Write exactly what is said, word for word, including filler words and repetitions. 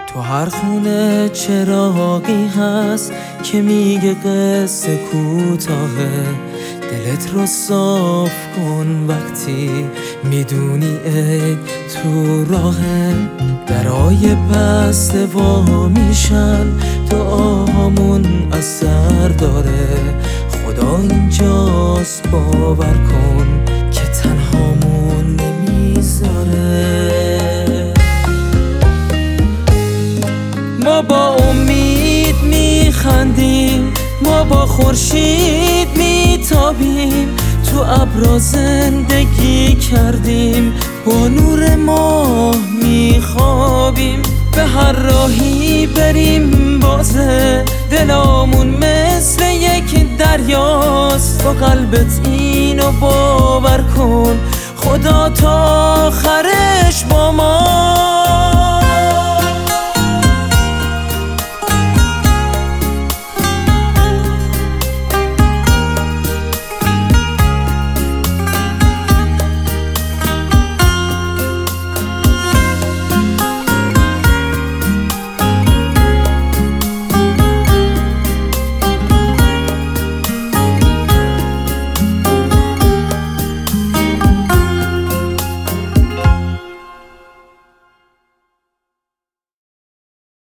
تو هر خونه چراغی هست که میگه قصه کوتاهه. دلت رو صاف کن وقتی میدونی عید تو راهه. درای بسته وا میشن، دعامون اثر داره. خدا اینجاست باور کن که تنهامون نمیذاره. ما با امید میخندیم، ما با خورشید میتابیم. تو ابرا زندگی کردیم، با نور ماه میخوابیم. به هر راهی بریم بازه، دلامون مثل یک دریاست. با قلبت اینو باور کن، خدا تا آخرش با ما.